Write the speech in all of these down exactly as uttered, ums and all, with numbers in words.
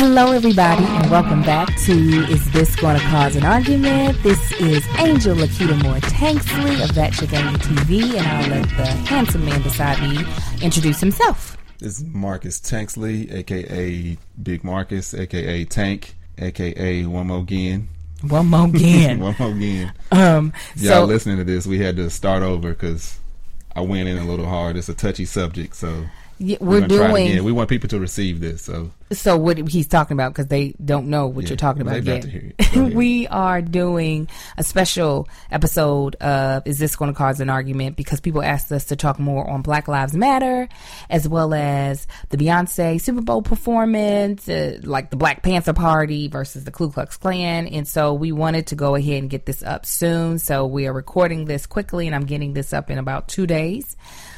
Hello, everybody, and welcome back to Is This Going to Cause an Argument? This is Angel Lakita Moore Tanksley of That Chick Angel T V, and I'll let the handsome man beside me introduce himself. This is Marcus Tanksley, a k a. Big Marcus, a k a. Tank, a k a. One More Again. One more again. One more again. Um, Y'all so, listening to this, we had to start over because I went in a little hard. It's a touchy subject, so... Yeah, we're, we're doing. We want people to receive this. So, so what he's talking about, because they don't know what yeah, you're talking about yet. We are doing a special episode of Is This Going to Cause an Argument? Because people asked us to talk more on Black Lives Matter, as well as the Beyonce Super Bowl performance, uh, like the Black Panther Party versus the Ku Klux Klan. And so we wanted to go ahead and get this up soon. So we are recording this quickly, and I'm getting this up in about two days.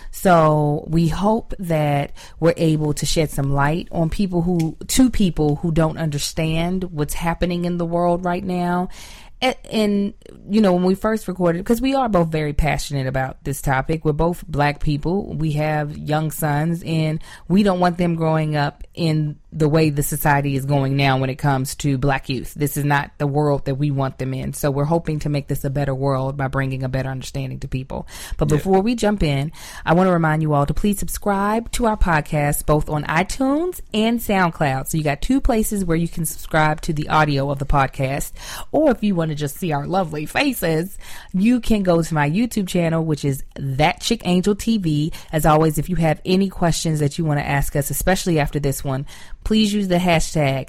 So we hope that we're able to shed some light on people who, to people who don't understand what's happening in the world right now. And, and you know, when we first recorded, because we are both very passionate about this topic, we're both Black people, we have young sons, and we don't want them growing up in the way the society is going now when it comes to Black youth. This is not the world that we want them in. So we're hoping to make this a better world by bringing a better understanding to people. But yeah. Before we jump in, I want to remind you all to please subscribe to our podcast, both on iTunes and SoundCloud. So you got two places where you can subscribe to the audio of the podcast. Or if you want to just see our lovely faces, you can go to my YouTube channel, which is That Chick Angel T V. As always, if you have any questions that you want to ask us, especially after this one, please use the hashtag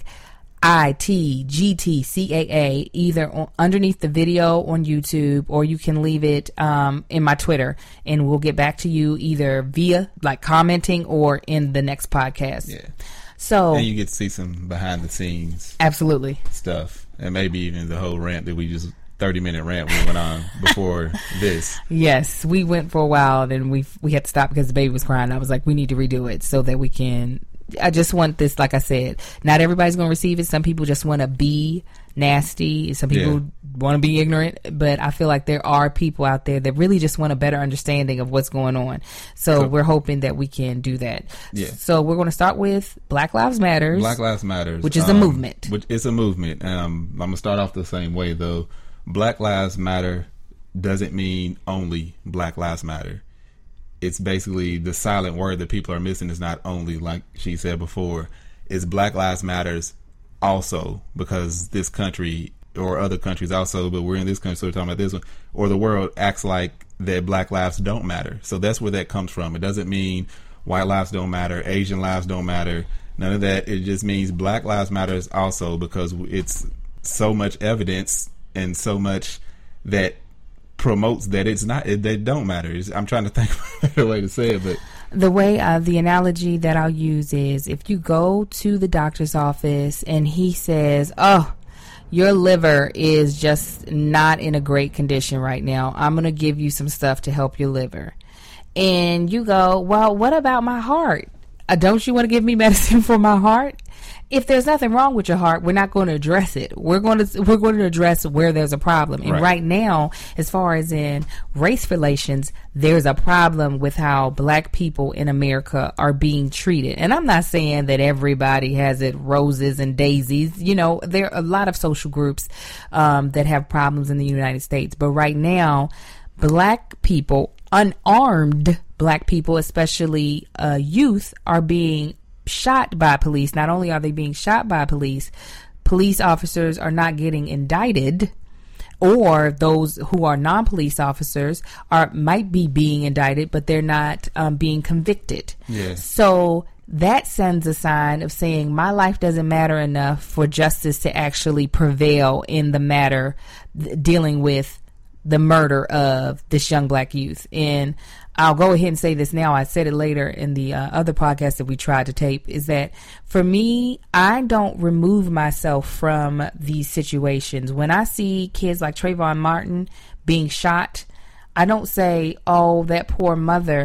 I T G T C A A either on, underneath the video on YouTube, or you can leave it um, in my Twitter, and we'll get back to you either via like commenting or in the next podcast. Yeah. So and you get to see some behind the scenes absolutely stuff, and maybe even the whole rant that we just thirty minute rant we went on before this. Yes, we went for a while, and we we had to stop because the baby was crying. I was like, we need to redo it so that we can. I just want this, like I said, not everybody's going to receive it. Some people just want to be nasty. Some people yeah. want to be ignorant. But I feel like there are people out there that really just want a better understanding of what's going on. So cool. We're hoping that we can do that. Yeah. So we're going to start with Black Lives Matter. Black Lives Matter. Which is um, a movement. Which It's a movement. Um, I'm going to start off the same way, though. Black Lives Matter doesn't mean only Black Lives Matter. It's basically the silent word that people are missing is not only, like she said before, it's Black Lives Matters also, because this country or other countries also, but we're in this country, so we're talking about this one, or the world acts like that Black lives don't matter. So that's where that comes from. It doesn't mean white lives don't matter, Asian lives don't matter, none of that. It just means Black Lives Matters also, because it's so much evidence and so much that promotes that it's not, it, they don't matter. It's, I'm trying to think of a better way to say it, but the way uh, the analogy that I'll use is if you go to the doctor's office and he says, oh, your liver is just not in a great condition right now, I'm going to give you some stuff to help your liver. And you go, well, what about my heart? Uh, don't you want to give me medicine for my heart? If there's nothing wrong with your heart, we're not going to address it. We're going to we're going to address where there's a problem. And right, right now, as far as in race relations, there's a problem with how Black people in America are being treated. And I'm not saying that everybody has it roses and daisies. You know, there are a lot of social groups um, that have problems in the United States. But right now, Black people, unarmed Black people, especially uh, youth, are being shot by police. Not only are they being shot by police, police officers are not getting indicted, or those who are non-police officers are might be being indicted, but they're not um, being convicted. Yeah. So that sends a sign of saying my life doesn't matter enough for justice to actually prevail in the matter th- dealing with the murder of this young Black youth. And I'll go ahead and say this now. I said it later in the uh, other podcast that we tried to tape, is that for me, I don't remove myself from these situations. When I see kids like Trayvon Martin being shot, I don't say, oh, that poor mother.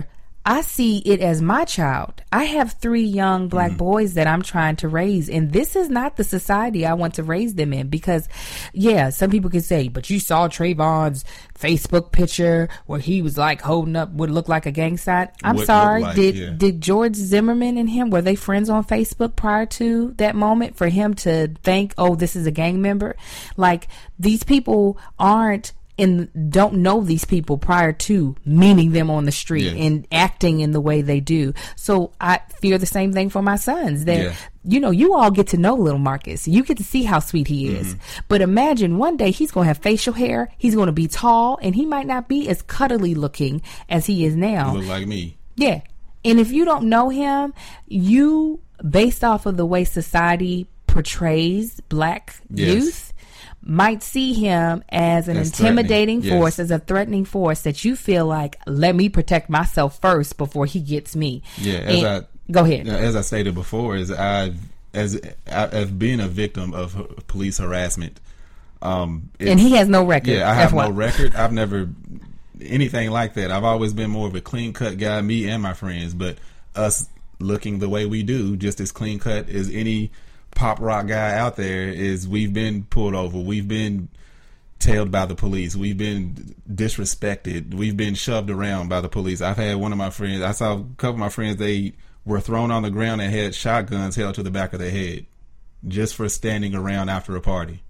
I see it as my child. I have three young black mm-hmm. boys that I'm trying to raise, and this is not the society I want to raise them in. Because, yeah, some people could say, but you saw Trayvon's Facebook picture where he was like holding up what looked like a gang sign. I'm what sorry, like, did yeah. did George Zimmerman and him, were they friends on Facebook prior to that moment for him to think, oh, this is a gang member? Like, these people aren't and don't know these people prior to meeting them on the street yeah. and acting in the way they do. So I fear the same thing for my sons. That yeah. you know, you all get to know little Marcus. You get to see how sweet he is. Mm-hmm. But imagine one day he's going to have facial hair. He's going to be tall, and he might not be as cuddly looking as he is now. You look like me. Yeah. And if you don't know him, you, based off of the way society portrays black yes. youth, might see him as an That's intimidating force, yes. as a threatening force that you feel like, let me protect myself first before he gets me. Yeah, as and, I go ahead. As I stated before, is I as as being a victim of police harassment, um, and he has no record. Yeah, I have no record. I've never anything like that. I've always been more of a clean cut guy, me and my friends. But us looking the way we do, just as clean cut as any pop rock guy out there, is we've been pulled over, we've been tailed by the police, we've been disrespected, we've been shoved around by the police. I've had one of my friends, I saw a couple of my friends, they were thrown on the ground and had shotguns held to the back of their head just for standing around after a party,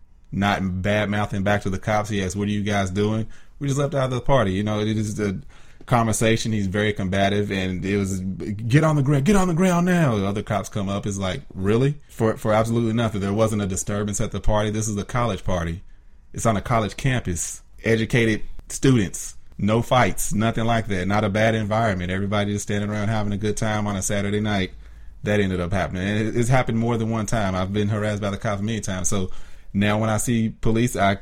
not bad mouthing back to the cops. He asked, what are you guys doing? We just left out of the party. You know, it is a conversation. He's very combative, and it was, get on the ground, get on the ground now. The other cops come up. It's like, really? For for absolutely nothing. There wasn't a disturbance at the party. This is a college party. It's on a college campus. Educated students. No fights. Nothing like that. Not a bad environment. Everybody just standing around having a good time on a Saturday night. That ended up happening. And it's happened more than one time. I've been harassed by the cops many times. So now when I see police, I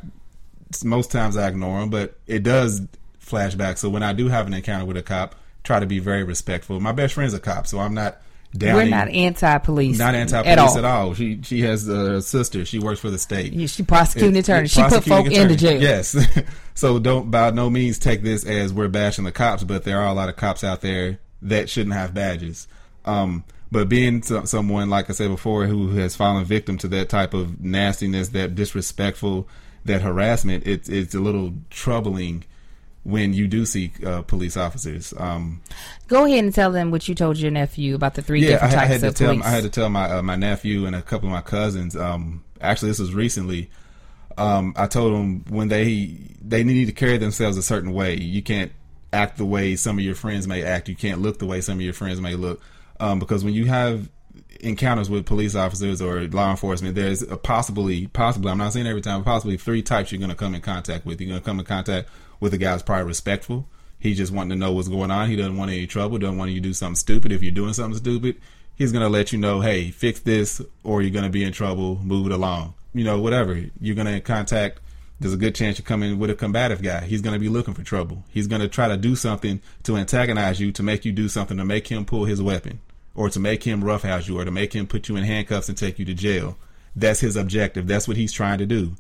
most times I ignore them, but it does flashback. So when I do have an encounter with a cop, try to be very respectful. My best friend's a cop, so I'm not down. We're not anti-police. Not anti-police at all. At all. She she has a sister. She works for the state. Yeah, she prosecuting it, attorney. It, she put folk attorney. into jail. Yes. So don't by no means take this as we're bashing the cops, but there are a lot of cops out there that shouldn't have badges. Um, but being so, someone, like I said before, who has fallen victim to that type of nastiness, that disrespectful, that harassment, it's it's a little troubling when you do see uh, police officers. Um, Go ahead and tell them what you told your nephew about the three yeah, different I, I types had to of tell, police. I had to tell my uh, my nephew and a couple of my cousins. Um, actually, this was recently. Um, I told them when they they need to carry themselves a certain way. You can't act the way some of your friends may act. You can't look the way some of your friends may look. Um, because when you have encounters with police officers or law enforcement, there's a possibly, possibly, I'm not saying every time, but possibly three types you're going to come in contact with. You're going to come in contact with a guy who's probably respectful. He's just wanting to know what's going on. He doesn't want any trouble, doesn't want you to do something stupid. If you're doing something stupid, he's going to let you know, hey, fix this or you're going to be in trouble, move it along. You know, whatever. You're going to contact, there's a good chance you come in with a combative guy. He's going to be looking for trouble. He's going to try to do something to antagonize you, to make you do something, to make him pull his weapon, or to make him roughhouse you, or to make him put you in handcuffs and take you to jail. That's his objective. That's what he's trying to do.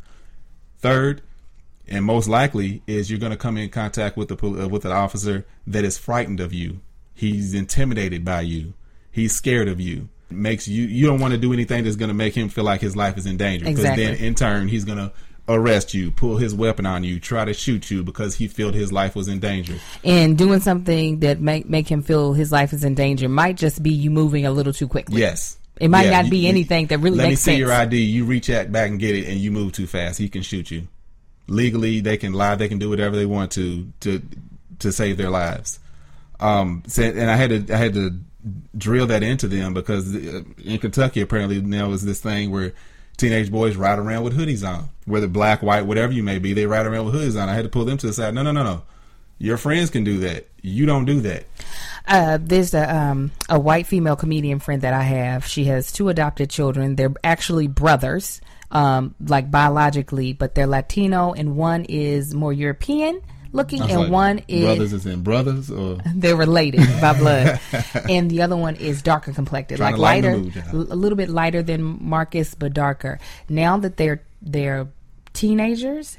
Third, and most likely, is you're going to come in contact with the uh, with an officer that is frightened of you. He's intimidated by you. He's scared of you. Makes you you don't want to do anything that's going to make him feel like his life is in danger. Because exactly. then, in turn, he's going to arrest you, pull his weapon on you, try to shoot you because he felt his life was in danger. And doing something that make make him feel his life is in danger might just be you moving a little too quickly. Yes. It might yeah, not be you, anything that really let makes sense. Let me see sense. your I D. You reach out back and get it, and you move too fast. He can shoot you. Legally, they can lie. They can do whatever they want to to to save their lives. Um, so, and I had to I had to drill that into them because in Kentucky apparently now is this thing where teenage boys ride around with hoodies on, whether black, white, whatever you may be. They ride around with hoodies on. I had to pull them to the side. No, no, no, no. Your friends can do that. You don't do that. Uh, there's a um, a white female comedian friend that I have. She has two adopted children. They're actually brothers, um, like biologically, but they're Latino, and one is more European looking, and like one is brothers is in brothers, or they're related by blood, and the other one is darker complected, like lighter, mood, a little bit lighter than Marcus, but darker. Now that they're they're teenagers,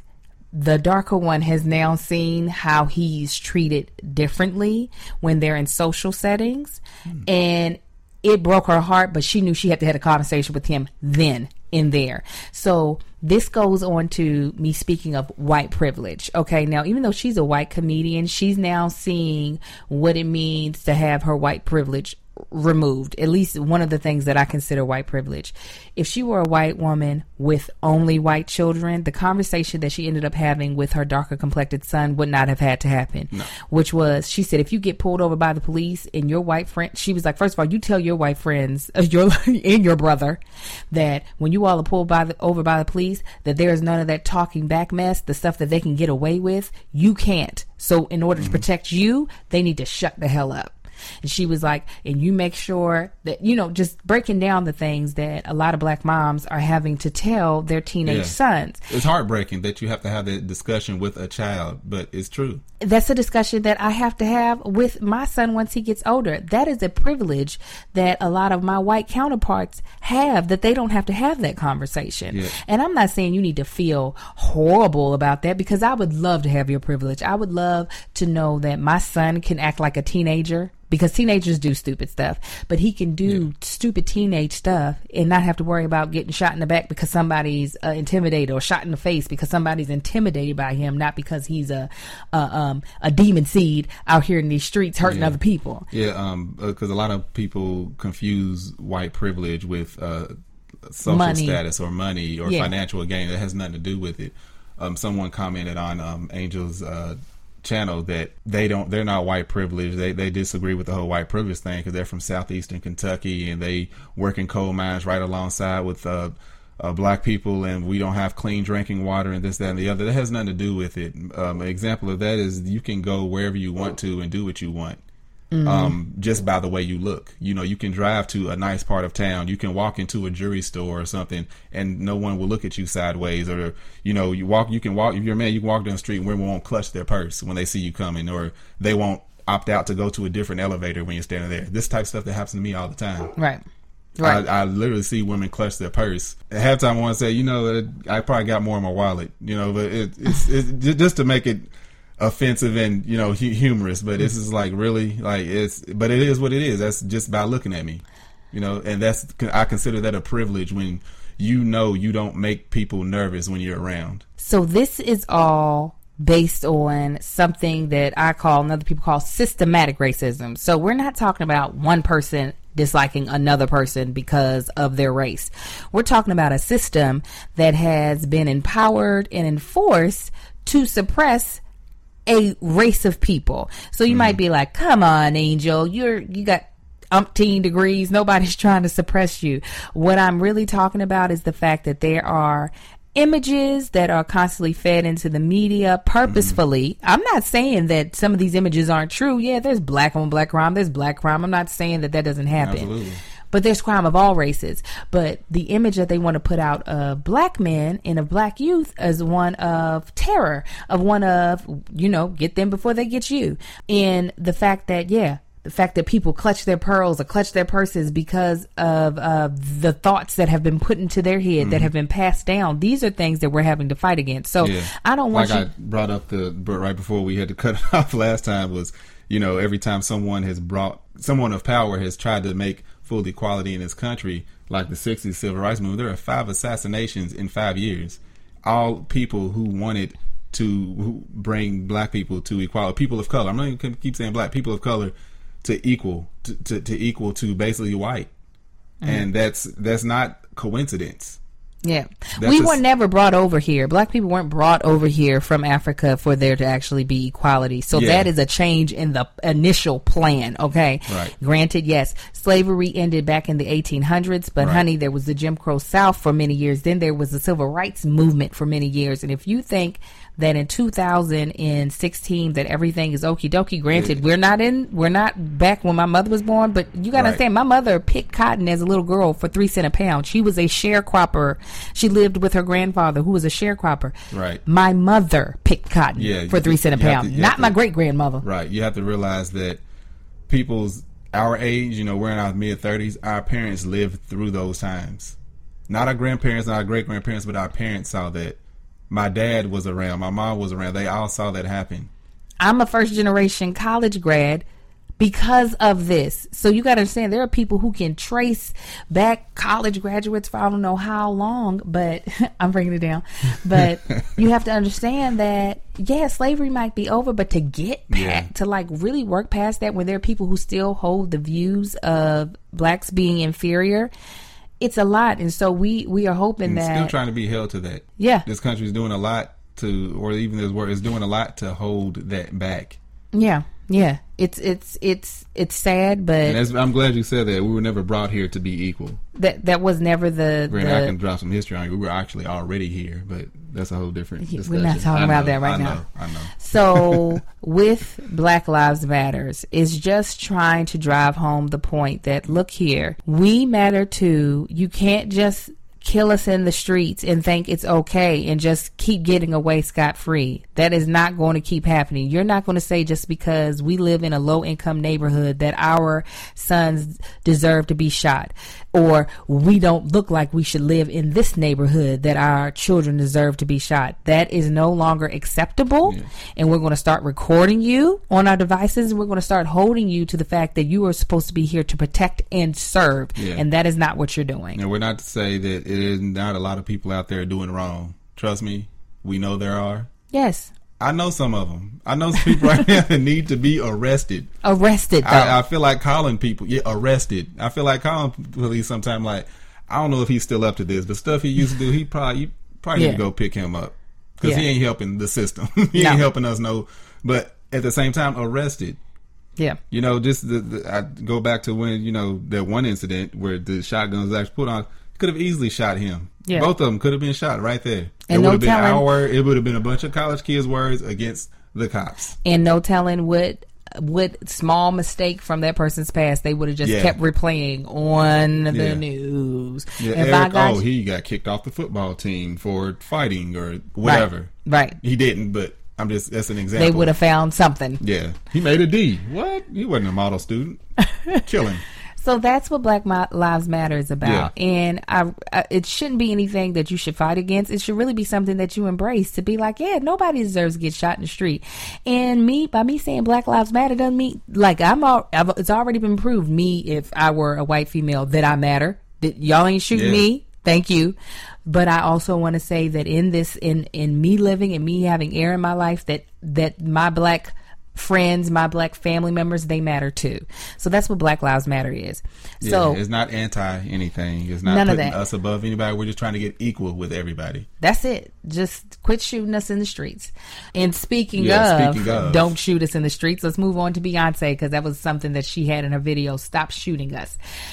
the darker one has now seen how he's treated differently when they're in social settings. Mm. And it broke her heart, but she knew she had to have a conversation with him then in there. So this goes on to me speaking of white privilege. Okay, now even though she's a white comedian, she's now seeing what it means to have her white privilege removed. At least one of the things that I consider white privilege. If she were a white woman with only white children, the conversation that she ended up having with her darker complected son would not have had to happen. No. Which was, she said, if you get pulled over by the police and your white friend, she was like, first of all, you tell your white friends, uh, your and your brother, that when you all are pulled by the, over by the police, that there is none of that talking back mess, the stuff that they can get away with, you can't. So in order mm-hmm. to protect you, they need to shut the hell up. And she was like, and you make sure that, you know, just breaking down the things that a lot of black moms are having to tell their teenage yeah. sons. It's heartbreaking that you have to have that discussion with a child, but it's true. That's a discussion that I have to have with my son once he gets older. That is a privilege that a lot of my white counterparts have, that they don't have to have that conversation. Yeah. And I'm not saying you need to feel horrible about that, because I would love to have your privilege. I would love to know that my son can act like a teenager, because teenagers do stupid stuff, but he can do yeah. stupid teenage stuff and not have to worry about getting shot in the back because somebody's uh, intimidated, or shot in the face because somebody's intimidated by him, not because he's a a, um, a demon seed out here in these streets hurting yeah. other people. Yeah, um, because uh, a lot of people confuse white privilege with uh, social money. status or money or yeah. financial gain. That has nothing to do with it. Um, someone commented on um, Angel's uh, channel that they don't they're not white privileged. They they disagree with the whole white privilege thing because they're from southeastern Kentucky and they work in coal mines right alongside with uh, uh black people, and we don't have clean drinking water and this, that, and the other. That has nothing to do with it. Um, an example of that is you can go wherever you want to and do what you want. Mm-hmm. Um, just by the way you look. You know, you can drive to a nice part of town. You can walk into a jewelry store or something and no one will look at you sideways. Or, you know, you walk, you can walk, if you're a man, you can walk down the street and women won't clutch their purse when they see you coming, or they won't opt out to go to a different elevator when you're standing there. This type of stuff that happens to me all the time. Right. Right. I, I literally see women clutch their purse. At halftime, I want to say, you know, I probably got more in my wallet, you know, but it, it's, it's just to make it offensive and, you know, humorous, but this is like really like it's but it is what it is. That's just by looking at me, you know, and that's, I consider that a privilege when you know you don't make people nervous when you're around. So this is all based on something that I call, and other people call, systematic racism. So we're not talking about one person disliking another person because of their race. We're talking about a system that has been empowered and enforced to suppress a race of people. So you mm. might be like, come on, Angel, you're you got umpteen degrees, nobody's trying to suppress you. What I'm really talking about is the fact that there are images that are constantly fed into the media purposefully. Mm. I'm not saying that some of these images aren't true. Yeah, there's black on black crime, there's black crime. I'm not saying that that doesn't happen. Absolutely. But there's crime of all races. But the image that they want to put out of black men and of black youth is one of terror, of one of, you know, get them before they get you. And the fact that, yeah, the fact that people clutch their pearls or clutch their purses because of uh, the thoughts that have been put into their head, mm-hmm. that have been passed down. These are things that we're having to fight against. So yeah. I don't want like you... I brought up the, right before we had to cut it off last time was, you know, every time someone has brought, someone of power has tried to make full equality in this country, like the sixties civil rights movement, there are five assassinations in five years. All people who wanted to bring black people to equality, people of color. I'm not even going to keep saying black, people of color to equal to, to, to equal to basically white, mm-hmm. and that's that's not coincidence. Yeah, That's we were s- never brought over here. Black people weren't brought over here from Africa for there to actually be equality. So yeah. that is a change in the initial plan. Okay. Right. Granted, yes, slavery ended back in the eighteen hundreds, but right. honey, there was the Jim Crow South for many years. Then there was the civil rights movement for many years. And if you think that in two thousand sixteen that everything is okie dokie, granted, yeah. we're not in, we're not back when my mother was born, but you got to right. understand, my mother picked cotton as a little girl for three cents a pound. She was a sharecropper. She lived with her grandfather, who was a sharecropper. Right. My mother picked cotton yeah, for three cents a pound, to, not to, my great grandmother. Right. You have to realize that people's our age, you know, we're in our mid thirties. Our parents lived through those times. Not our grandparents, not our great grandparents, but our parents saw that. My dad was around. My mom was around. They all saw that happen. I'm a first generation college grad because of this. So you got to understand, there are people who can trace back college graduates for I don't know how long, but I'm bringing it down. But you have to understand that, yeah, slavery might be over, but to get back, yeah. to like really work past that, when there are people who still hold the views of blacks being inferior, it's a lot. And so we, we are hoping and that. Still trying to be held to that. Yeah. This country is doing a lot to, or even this world is doing a lot to hold that back. Yeah. Yeah. It's, it's, it's, it's sad, but. And as, I'm glad you said that. We were never brought here to be equal. That, that was never the. Granted, the I can drop some history on you. We were actually already here, but that's a whole different discussion. We're not talking I about know, that right I now. Know, I know. So with Black Lives Matters is just trying to drive home the point that, look here, we matter too. You can't just kill us in the streets and think it's okay and just keep getting away scot-free. That is not going to keep happening. You're not going to say just because we live in a low-income neighborhood that our sons deserve to be shot, or we don't look like we should live in this neighborhood that our children deserve to be shot. That is no longer acceptable. Yeah. And we're going to start recording you on our devices, and we're going to start holding you to the fact that you are supposed to be here to protect and serve. Yeah. And that is not what you're doing. And we're not to say that it is not a lot of people out there doing wrong. Trust me, we know there are. Yes. I know some of them. I know some people right now that need to be arrested. Arrested, though. I, I feel like calling people, yeah, arrested. I feel like calling police sometimes, like, I don't know if he's still up to this, but stuff he used to do, he probably, you probably yeah. need to go pick him up. Because yeah. he ain't helping the system. he no. ain't helping us know. But at the same time, arrested. Yeah. You know, just the, the, I go back to when, you know, that one incident where the shotgun was actually put on. Could have easily shot him. Yeah. Both of them could have been shot right there. And it no would have been telling, our word. It would have been a bunch of college kids' words against the cops. And no telling what what small mistake from that person's past they would have just yeah. kept replaying on the yeah. news. Yeah, Eric, got, oh, he got kicked off the football team for fighting or whatever. Right. right. He didn't, but I'm just, that's an example. They would have found something. Yeah. He made a D. What? He wasn't a model student. Kill him. So that's what Black Lives Matter is about. Yeah. And I, I, it shouldn't be anything that you should fight against. It should really be something that you embrace, to be like, yeah, nobody deserves to get shot in the street. And me, by me saying Black Lives Matter doesn't mean, like, I'm all, I've, it's already been proved, me, if I were a white female, that I matter. That y'all ain't shooting yeah. me. Thank you. But I also want to say that in this, in, in me living and me having air in my life, that, that my black friends, my black family members, they matter too. So that's what Black Lives Matter is. Yeah, so it's not anti anything. It's not none putting of that. us above anybody. We're just trying to get equal with everybody. That's it. Just quit shooting us in the streets. And speaking, yeah, of, speaking of, don't shoot us in the streets. Let's move on to Beyonce, because that was something that she had in her video. Stop shooting us.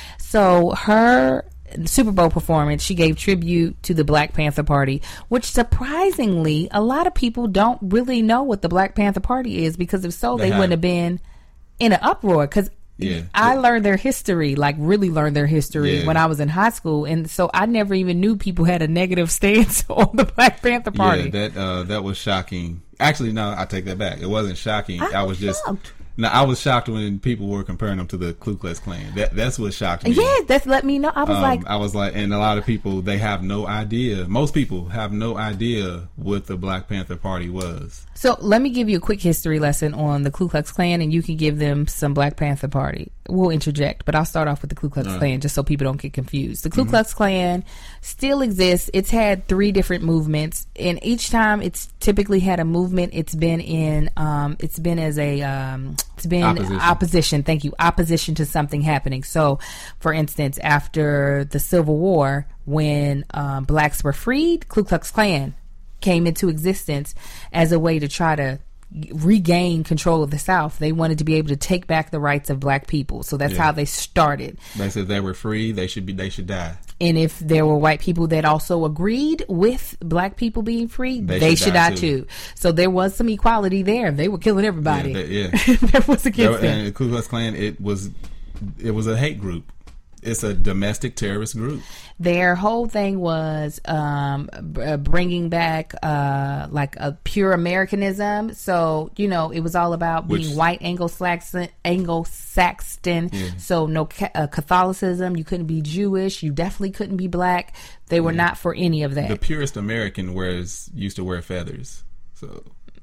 So her Super Bowl performance, she gave tribute to the Black Panther Party, which surprisingly a lot of people don't really know what the Black Panther Party is, because if so, they, they wouldn't have been in an uproar. Because yeah. I learned their history, like really learned their history yeah. when I was in high school, and so I never even knew people had a negative stance on the Black Panther Party. Yeah, that uh, that was shocking. Actually, no, I take that back. It wasn't shocking. I, I was just. Shocked. No, I was shocked when people were comparing them to the Ku Klux Klan. That that's what shocked me. Yeah, that's let me know. I was um, like, I was like, and a lot of people, they have no idea. Most people have no idea what the Black Panther Party was. So let me give you a quick history lesson on the Ku Klux Klan, and you can give them some Black Panther Party. We'll interject, but I'll start off with the Ku Klux uh, Klan just so people don't get confused. The Ku mm-hmm. Klux Klan still exists. It's had three different movements, and each time it's typically had a movement. It's been in, um, it's been as a, um, it's been opposition. opposition. Thank you, opposition to something happening. So, for instance, after the Civil War, when um, blacks were freed, Ku Klux Klan came into existence as a way to try to regain control of the South. They wanted to be able to take back the rights of black people. So that's yeah. how they started. They said they were free, they should be they should die. And if there were white people that also agreed with black people being free, they, they should, should die, die too. too. So there was some equality there. They were killing everybody. Yeah, they, yeah. That was against them. And the Ku Klux Klan, it was it was a hate group. it's a domestic terrorist group. Their whole thing was um, b- bringing back uh, like a pure Americanism. So, you know, it was all about being Which, white Anglo-Saxon, Anglo-Saxon. Yeah. So no ca- uh, Catholicism. You couldn't be Jewish. You definitely couldn't be black. They were yeah. not for any of that. The purest American wears used to wear feathers. So...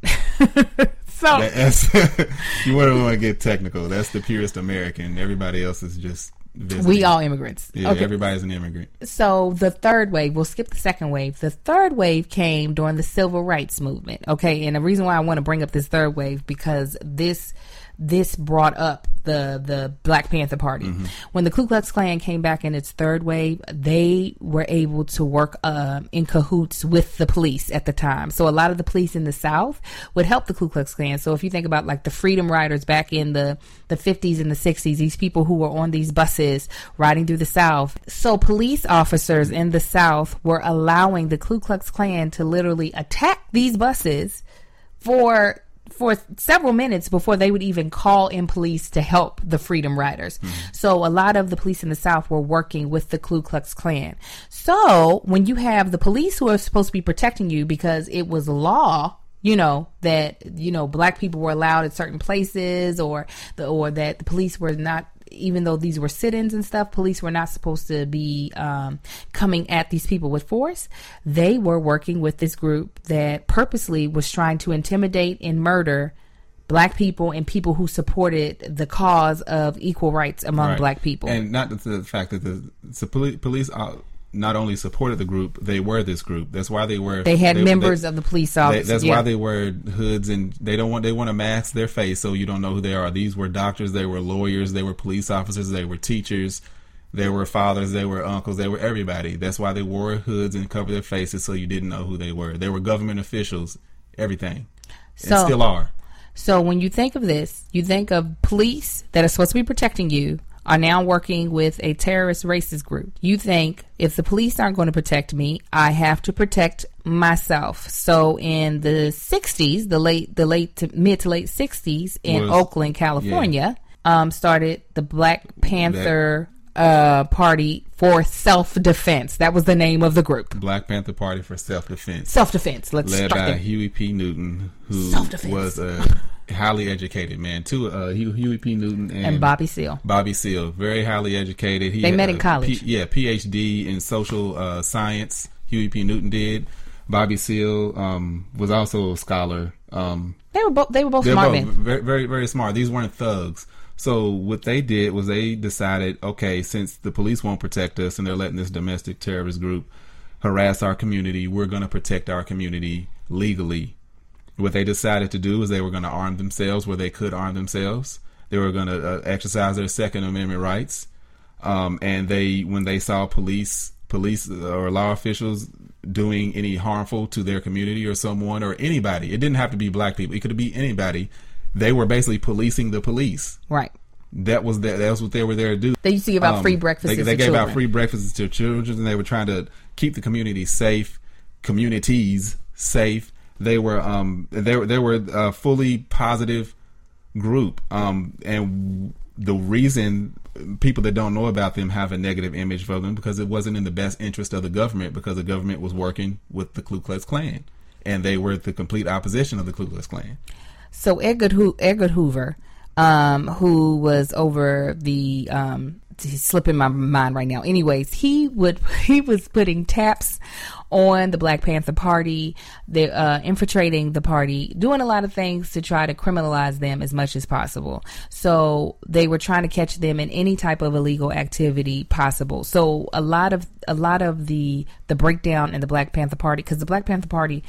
so that's, you wouldn't want to get technical. That's the purest American. Everybody else is just visiting. We all immigrants. Yeah, okay. Everybody's an immigrant. So the third wave, we'll skip the second wave. The third wave came during the civil rights movement. Okay, and the reason why I want to bring up this third wave because this this brought up the the Black Panther Party. Mm-hmm. When the Ku Klux Klan came back in its third wave, they were able to work uh, in cahoots with the police at the time. So a lot of the police in the South would help the Ku Klux Klan. So if you think about like the Freedom Riders back in the, the fifties and the sixties, these people who were on these buses riding through the South. So police officers in the South were allowing the Ku Klux Klan to literally attack these buses for for several minutes before they would even call in police to help the Freedom Riders. Mm-hmm. So a lot of the police in the South were working with the Ku Klux Klan. So when you have the police who are supposed to be protecting you because it was law, you know, that, you know, black people were allowed at certain places or the, or that the police were not, even though these were sit-ins and stuff, police were not supposed to be um, coming at these people with force. They were working with this group that purposely was trying to intimidate and murder black people and people who supported the cause of equal rights among right. black people. And not the, the fact that the, the police, police uh, not only supported the group, they were this group. That's why they were. They had they, members they, of the police office. They, that's yeah. why they wear hoods, and they don't want they want to mask their face so you don't know who they are. These were doctors, they were lawyers, they were police officers, they were teachers, they were fathers, they were uncles, they were everybody. That's why they wore hoods and covered their faces so you didn't know who they were. They were government officials, everything, so, and still are. So when you think of this, you think of police that are supposed to be protecting you are now working with a terrorist racist group. You think if the police aren't going to protect me, I have to protect myself. So in the sixties, the late, the late to mid to late sixties in was, Oakland, California, yeah. um, started the Black Panther uh, Party for Self-Defense. That was the name of the group. Black Panther Party for Self-Defense. Self-Defense. Let's led start by there. Huey P. Newton, who was a highly educated man. Two, uh, Huey P. Newton and, and Bobby Seale. Bobby Seale, very highly educated. He they met a, in college. P, yeah, P H D in social uh, science. Huey P. Newton did. Bobby Seale um, was also a scholar. Um, they were both. They were both smart both men. Very, very, very smart. These weren't thugs. So what they did was they decided, okay, since the police won't protect us and they're letting this domestic terrorist group harass our community, we're going to protect our community legally. What they decided to do is they were going to arm themselves where they could arm themselves. They were going to uh, exercise their Second Amendment rights. Um, and they, when they saw police, police or law officials doing any harmful to their community or someone or anybody, it didn't have to be black people. It could be anybody. They were basically policing the police. Right. That was the, that was what they were there to do. They used to give out um, free breakfasts. They, they to gave children. out free breakfasts to children, and they were trying to keep the community safe, communities safe. They were um they were they were a fully positive group. Um, and the reason people that don't know about them have a negative image for them because it wasn't in the best interest of the government, because the government was working with the Ku Klux Klan, and they were the complete opposition of the Ku Klux Klan. So Edgar, Ho- Edgar Hoover, um, who was over the, um, he's slipping my mind right now. Anyways, he would he was putting taps on the Black Panther Party, they're uh, infiltrating the party, doing a lot of things to try to criminalize them as much as possible. So they were trying to catch them in any type of illegal activity possible. So a lot of a lot of the the breakdown in the Black Panther Party, because the Black Panther Party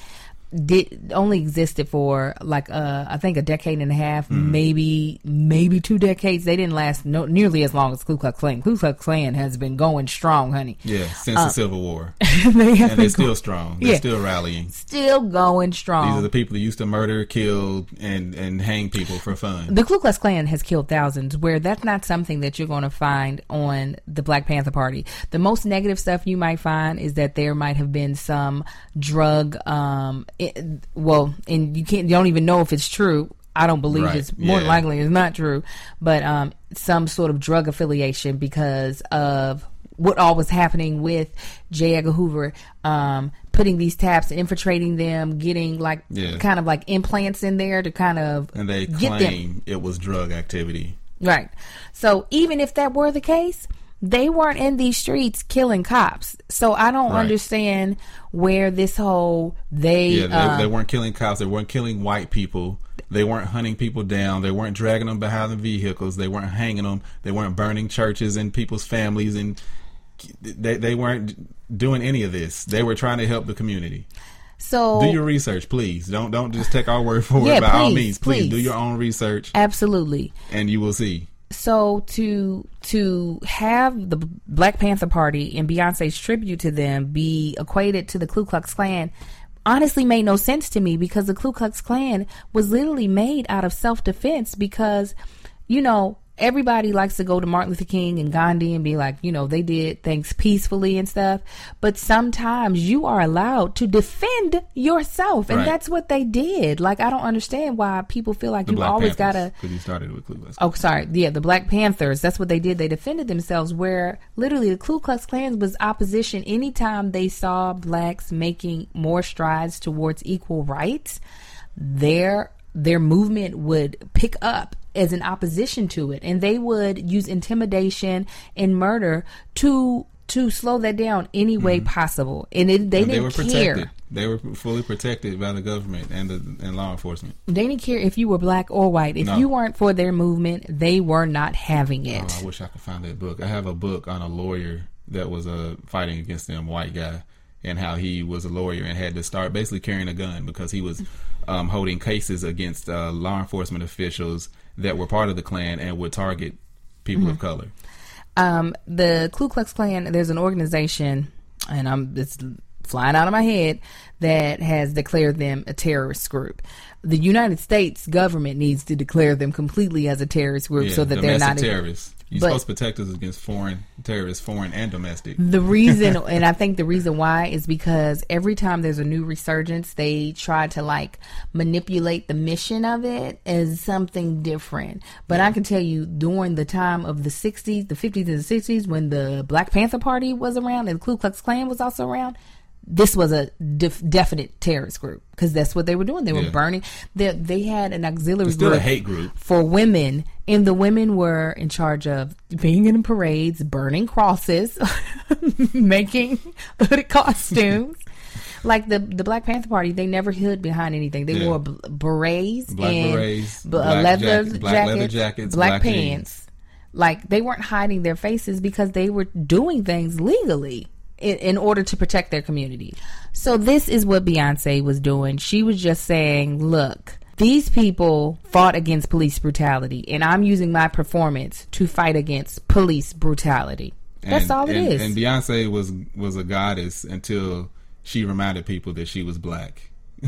did only existed for like uh I think a decade and a half, mm. maybe maybe two decades. They didn't last no, nearly as long as Ku Klux Klan. Ku Klux Klan has been going strong, honey. Yeah, since um, the Civil War. they have and they're still strong. They're yeah, still rallying. Still going strong. These are the people that used to murder, kill, and and hang people for fun. The Ku Klux Klan has killed thousands, where that's not something that you're going to find on the Black Panther Party. The most negative stuff you might find is that there might have been some drug um It, well, and you can't, you don't even know if it's true, I don't believe right. it's more yeah. likely it's not true, but um, some sort of drug affiliation because of what all was happening with J. Edgar Hoover, um, putting these taps, infiltrating them, getting like yeah. kind of like implants in there to kind of and they get claim them. It was drug activity. Right. So even if that were the case, they weren't in these streets killing cops. So I don't right. understand where this whole they yeah they, uh, they weren't killing cops. They weren't killing white people. They weren't hunting people down. They weren't dragging them behind the vehicles. They weren't hanging them. They weren't burning churches and people's families, and they they weren't doing any of this. They were trying to help the community. So do your research, please. Don't don't just take our word for yeah, it. By please, all means, please, please do your own research. Absolutely, and you will see. So to to have the Black Panther Party and Beyonce's tribute to them be equated to the Ku Klux Klan honestly made no sense to me, because the Ku Klux Klan was literally made out of self-defense, because, you know, everybody likes to go to Martin Luther King and Gandhi and be like, you know, they did things peacefully and stuff. But sometimes you are allowed to defend yourself. And right. that's what they did. Like, I don't understand why people feel like the you Black always got to. Because you started with Ku Klux. Oh, sorry. Yeah, the Black Panthers. That's what they did. They defended themselves, where literally the Ku Klux Klan was opposition anytime they saw blacks making more strides towards equal rights. Their their movement would pick up as an opposition to it, and they would use intimidation and murder to to slow that down any way mm-hmm. possible. And it, they and didn't they were care. Protected. They were fully protected by the government and the and law enforcement. They didn't care if you were black or white. If no. you weren't for their movement, they were not having it. Oh, I wish I could find that book. I have a book on a lawyer that was uh, fighting against them, white guy, and how he was a lawyer and had to start basically carrying a gun because he was um, holding cases against uh, law enforcement officials that were part of the Klan and would target people mm-hmm. of color. Um, the Ku Klux Klan, there's an organization, and I'm it's flying out of my head, that has declared them a terrorist group. The United States government needs to declare them completely as a terrorist group yeah, so that they're not terrorists. You're but supposed to protect us against foreign terrorists, foreign and domestic. The reason, and I think the reason why, is because every time there's a new resurgence, they try to like manipulate the mission of it as something different. But I can tell you, during the time of the sixties, the fifties and the sixties, when the Black Panther Party was around and the Ku Klux Klan was also around, this was a def- definite terrorist group, because that's what they were doing. They were yeah. burning. They, they had an auxiliary it's still group, a hate group for women, and the women were in charge of being in parades, burning crosses, making hooded costumes. Like the the Black Panther Party, they never hid behind anything. They yeah. wore b- berets black and berets, b- black leather jacket, black jackets, leather jackets, black, black pants. jeans. Like, they weren't hiding their faces because they were doing things legally in, in order to protect their community. So this is what Beyonce was doing. She was just saying, look, these people fought against police brutality, and I'm using my performance to fight against police brutality. That's and, all it and, is. And Beyonce was was a goddess until she reminded people that she was black.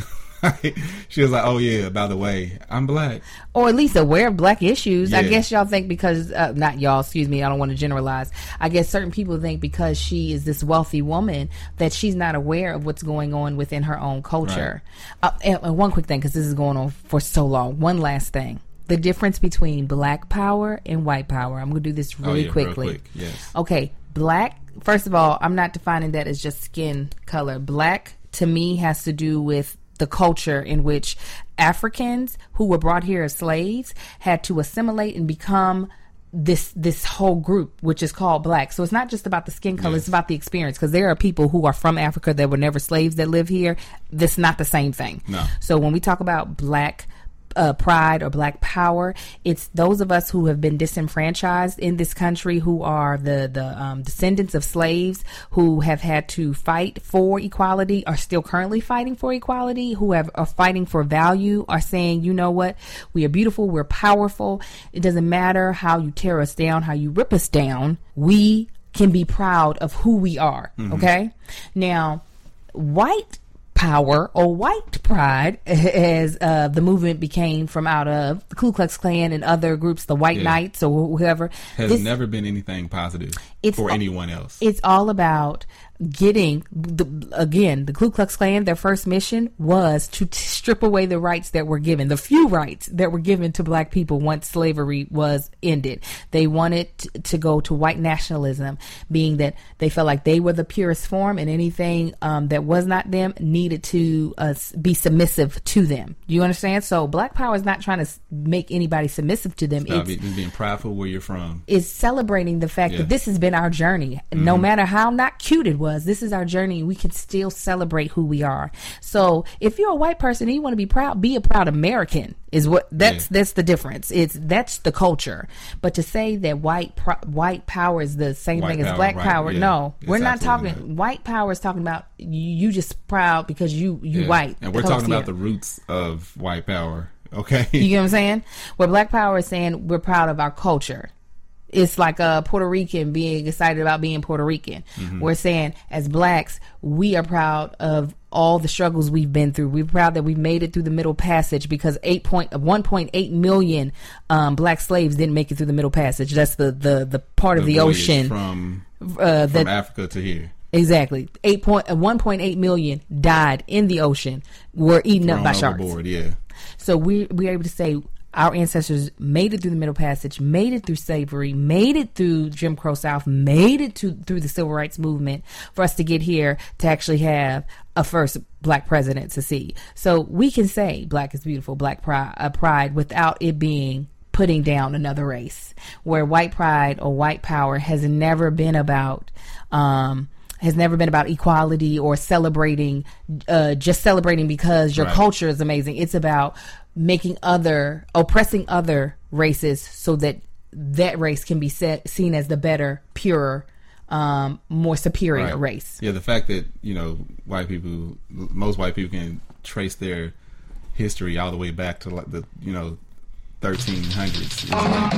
She was like, oh yeah, by the way, I'm black. Or at least aware of black issues. Yeah. I guess y'all think because, uh, not y'all, excuse me, I don't want to generalize. I guess certain people think because she is this wealthy woman that she's not aware of what's going on within her own culture. Right. Uh, and, and one quick thing, because this is going on for so long. One last thing. The difference between black power and white power. I'm going to do this really oh, yeah, quickly. Real quick. Yes. Okay, black, first of all, I'm not defining that as just skin color. Black, to me, has to do with the culture in which Africans who were brought here as slaves had to assimilate and become this this whole group, which is called black. So it's not just about the skin color, yes. It's about the experience, because there are people who are from Africa that were never slaves that live here. That's not the same thing. No. So when we talk about black Uh, pride or black power, it's those of us who have been disenfranchised in this country, who are the the um, descendants of slaves, who have had to fight for equality, are still currently fighting for equality, who have are fighting for value, are saying, you know what, we are beautiful, we're powerful. It doesn't matter how you tear us down, how you rip us down. We can be proud of who we are. Mm-hmm. Okay, now white power or white pride, as uh, the movement became from out of the Ku Klux Klan and other groups, the White yeah. Knights or whoever, has this, never been anything positive for anyone else. It's all about getting the, again, the Ku Klux Klan, their first mission was to t- strip away the rights that were given, the few rights that were given to black people once slavery was ended. They wanted t- to go to white nationalism, being that they felt like they were the purest form, and anything um, that was not them needed to uh, be submissive to them. Do you understand? So Black Power is not trying to make anybody submissive to them. It's, it's being prideful where you're from. It's celebrating the fact yeah. that this has been our journey. Mm-hmm. No matter how not cute it was, this is our journey. We can still celebrate who we are. So if you're a white person and you want to be proud, be a proud American. Is what that's yeah. that's the difference. It's that's the culture. But to say that white pro, white power is the same white thing power, as black right, power, yeah. no, it's we're not talking. Not. White power is talking about you, you just proud because you you yeah. white, and we're talking about the roots of white power. Okay, you get what I'm saying? Where black power is saying we're proud of our culture. It's like a Puerto Rican being excited about being Puerto Rican. Mm-hmm. We're saying as blacks, we are proud of all the struggles we've been through. We're proud that we made it through the Middle Passage because eight point one point eight million um, black slaves didn't make it through the Middle Passage. That's the, the, the part the of the ocean from, uh, from that, Africa to here. Exactly. Eight point one point eight million died in the ocean. Were eaten Thrown up by sharks. Overboard, yeah. So we we're able to say our ancestors made it through the Middle Passage, made it through slavery, made it through Jim Crow South, made it to through the Civil Rights Movement for us to get here to actually have a first black president to see. So we can say black is beautiful, black pride, uh, pride without it being putting down another race. Where white pride or white power has never been about um, has never been about equality or celebrating, uh, just celebrating because your right. culture is amazing. It's about making other, oppressing other races so that that race can be set, seen as the better, purer, um, more superior right. race. Yeah, the fact that, you know, white people, most white people can trace their history all the way back to like the, you know, thirteen hundreds.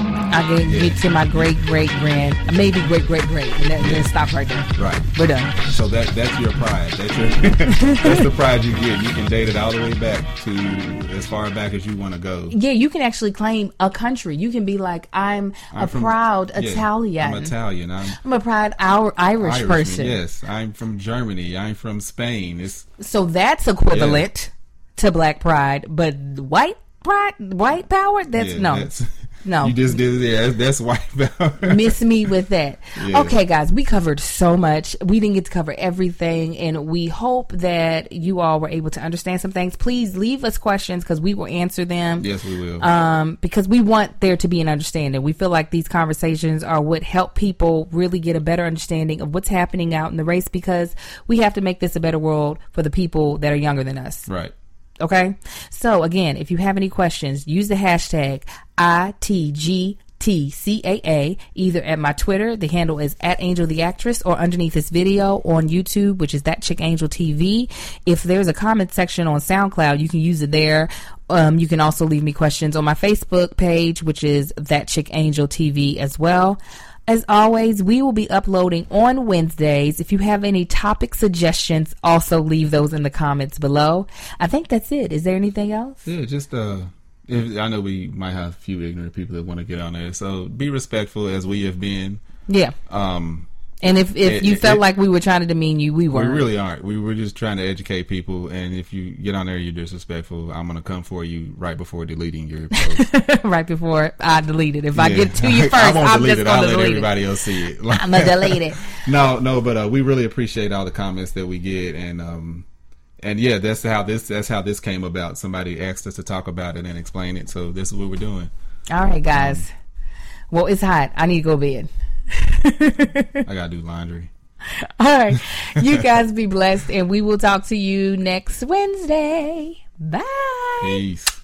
I can yeah. get to my great great grand, maybe great great great, and then yeah. stop right there. Right, we're done. So that that's your pride. That's your that's the pride you get. You can date it all the way back to as far back as you want to go. Yeah, you can actually claim a country. You can be like, I'm, I'm a from, proud yeah, Italian. I'm Italian. I'm, I'm a proud our Irish Irishman, person. Yes, I'm from Germany. I'm from Spain. It's so that's equivalent yeah. to black pride, but white. Pride, white power? That's yeah, no, that's, no. You just did it. Yeah, that's white power. Miss me with that. Yeah. Okay, guys, we covered so much. We didn't get to cover everything, and we hope that you all were able to understand some things. Please leave us questions because we will answer them. Yes, we will. Um, because we want there to be an understanding. We feel like these conversations are what help people really get a better understanding of what's happening out in the race. Because we have to make this a better world for the people that are younger than us. Right. Okay, so again, if you have any questions, use the hashtag I T G T C A A either at my Twitter, the handle is at Angel the Actress, or underneath this video on YouTube, which is That Chick Angel T V. If there's a comment section on SoundCloud, you can use it there. Um, you can also leave me questions on my Facebook page, which is That Chick Angel T V as well. As always, we will be uploading on Wednesdays. If you have any topic suggestions, also leave those in the comments below. I think that's it. Is there anything else? Yeah, just uh, if, I know we might have a few ignorant people that want to get on there, so be respectful as we have been. Yeah. Um. And if, if it, you it, felt it, like we were trying to demean you, we weren't. We really aren't. We were just trying to educate people. And if you get on there, you're disrespectful, I'm going to come for you right before deleting your post. Right before I delete it. If yeah. I get to you first, I won't I'm delete just going to delete it. I'll let everybody else see it. I'm going to delete it. No, no, but uh, we really appreciate all the comments that we get. And, um, and yeah, that's how this that's how this came about. Somebody asked us to talk about it and explain it. So this is what we're doing. All right, guys. Um, well, it's hot. I need to go to bed. I gotta do laundry. All right, you guys be blessed, and we will talk to you next Wednesday. Bye. Peace.